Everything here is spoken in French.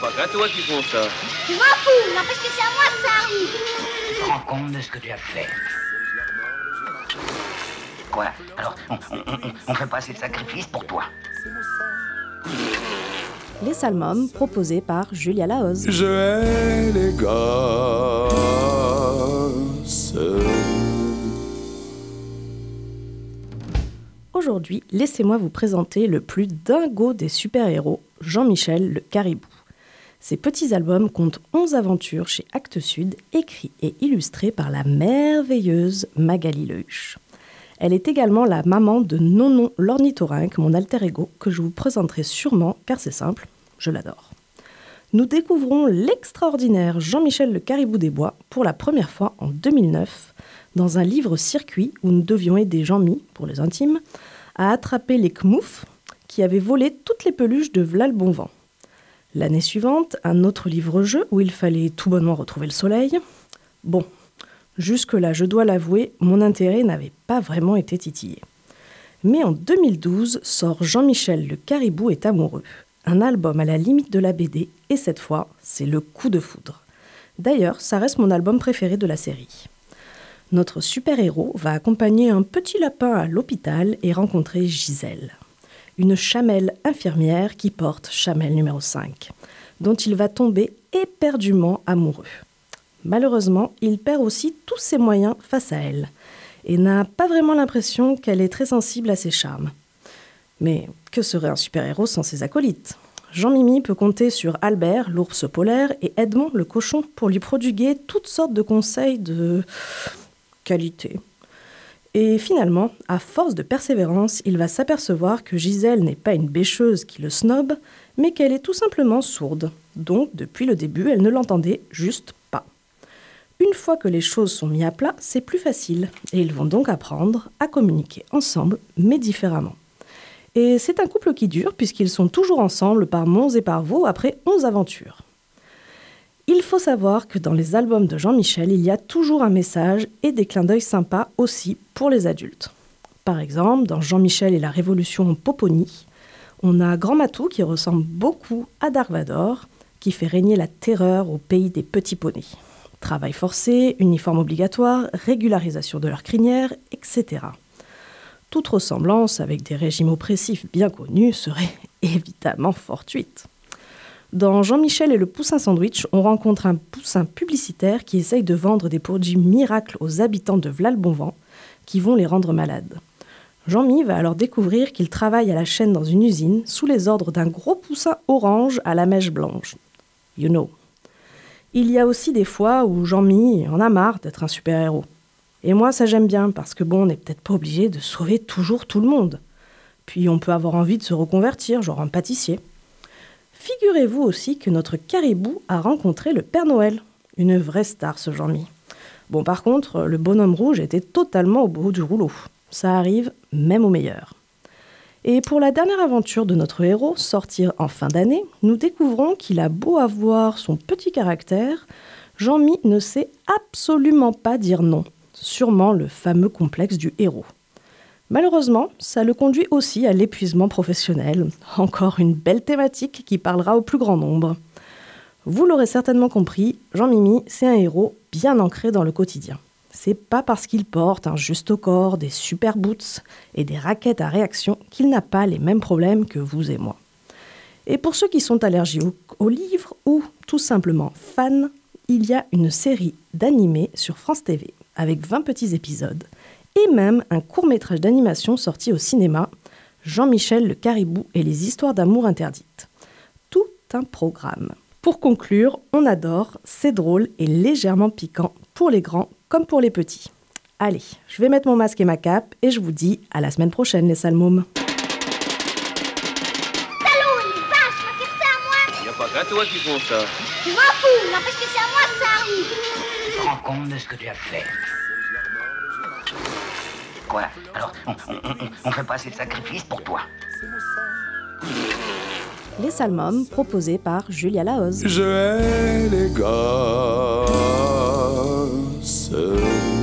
pas qu'à toi qui font ça. Je m'en fous, n'empêche que c'est à moi que ça arrive. Tu te rends compte de ce que tu as fait? Quoi? Alors, on fait pas assez de sacrifices pour toi? Les Salmômes, proposés par Julia Laoz. Je hais les gosses. Aujourd'hui, laissez-moi vous présenter le plus dingo des super-héros, Jean-Michel le Caribou. Ces petits albums comptent 11 aventures chez Actes Sud, écrits et illustrés par la merveilleuse Magali Lehuche. Elle est également la maman de Nonon l'ornithorynque, mon alter ego, que je vous présenterai sûrement, car c'est simple, je l'adore. Nous découvrons l'extraordinaire Jean-Michel le Caribou des Bois pour la première fois en 2009, dans un livre circuit où nous devions aider Jean-Mi, pour les intimes, à attraper les kmoufs qui avaient volé toutes les peluches de V'là le bon vent. L'année suivante, un autre livre-jeu où il fallait tout bonnement retrouver le soleil. Bon, jusque-là, je dois l'avouer, mon intérêt n'avait pas vraiment été titillé. Mais en 2012 sort Jean-Michel le Caribou est amoureux, un album à la limite de la BD, et cette fois, c'est le coup de foudre. D'ailleurs, ça reste mon album préféré de la série. Notre super-héros va accompagner un petit lapin à l'hôpital et rencontrer Gisèle, une chamelle infirmière qui porte chamelle numéro 5, dont il va tomber éperdument amoureux. Malheureusement, il perd aussi tous ses moyens face à elle et n'a pas vraiment l'impression qu'elle est très sensible à ses charmes. Mais que serait un super-héros sans ses acolytes ? Jean-Mimi peut compter sur Albert, l'ours polaire, et Edmond, le cochon, pour lui prodiguer toutes sortes de conseils de qualité. Et finalement, à force de persévérance, il va s'apercevoir que Gisèle n'est pas une bêcheuse qui le snobe, mais qu'elle est tout simplement sourde. Donc, depuis le début, elle ne l'entendait juste pas. Une fois que les choses sont mises à plat, c'est plus facile, et ils vont donc apprendre à communiquer ensemble, mais différemment. Et c'est un couple qui dure, puisqu'ils sont toujours ensemble par monts et par vaux après 11 aventures. Il faut savoir que dans les albums de Jean-Michel, il y a toujours un message et des clins d'œil sympas aussi pour les adultes. Par exemple, dans Jean-Michel et la Révolution en Poponie, on a Grand Matou qui ressemble beaucoup à Dark Vador, qui fait régner la terreur au pays des petits poneys. Travail forcé, uniforme obligatoire, régularisation de leur crinière, etc. Toute ressemblance avec des régimes oppressifs bien connus serait évidemment fortuite. Dans Jean-Michel et le poussin sandwich, on rencontre un poussin publicitaire qui essaye de vendre des produits miracles aux habitants de V'là le bon vent qui vont les rendre malades. Jean-Mi va alors découvrir qu'il travaille à la chaîne dans une usine sous les ordres d'un gros poussin orange à la mèche blanche. You know. Il y a aussi des fois où Jean-Mi en a marre d'être un super-héros. Et moi, ça j'aime bien, parce que bon, on n'est peut-être pas obligé de sauver toujours tout le monde. Puis on peut avoir envie de se reconvertir, genre un pâtissier. Figurez-vous aussi que notre caribou a rencontré le Père Noël. Une vraie star, ce Jean-Mi. Bon, par contre, le bonhomme rouge était totalement au bout du rouleau. Ça arrive même aux meilleurs. Et pour la dernière aventure de notre héros, sortir en fin d'année, nous découvrons qu'il a beau avoir son petit caractère, Jean-Mi ne sait absolument pas dire non. Sûrement le fameux complexe du héros. Malheureusement, ça le conduit aussi à l'épuisement professionnel. Encore une belle thématique qui parlera au plus grand nombre. Vous l'aurez certainement compris, Jean-Mimi, c'est un héros bien ancré dans le quotidien. C'est pas parce qu'il porte un juste au corps, des super boots et des raquettes à réaction qu'il n'a pas les mêmes problèmes que vous et moi. Et pour ceux qui sont allergiques aux livres ou tout simplement fans, il y a une série d'animés sur France TV avec 20 petits épisodes et même un court-métrage d'animation sorti au cinéma, Jean-Michel le Caribou et les histoires d'amour interdites. Tout un programme. Pour conclure, on adore, c'est drôle et légèrement piquant pour les grands comme pour les petits. Allez, je vais mettre mon masque et ma cape et je vous dis à la semaine prochaine les salmômes. Salaud, il est vache, va faire ça à moi. Y a pas qu'à toi qui font ça. Je m'en fous, n'empêche que c'est à moi que ça arrive. Tu te rends compte de ce que tu as fait? Quoi? Alors, on fait pas assez de sacrifices pour toi? Les Salmômes, proposés par Julia Laoz. Je hais les gosses.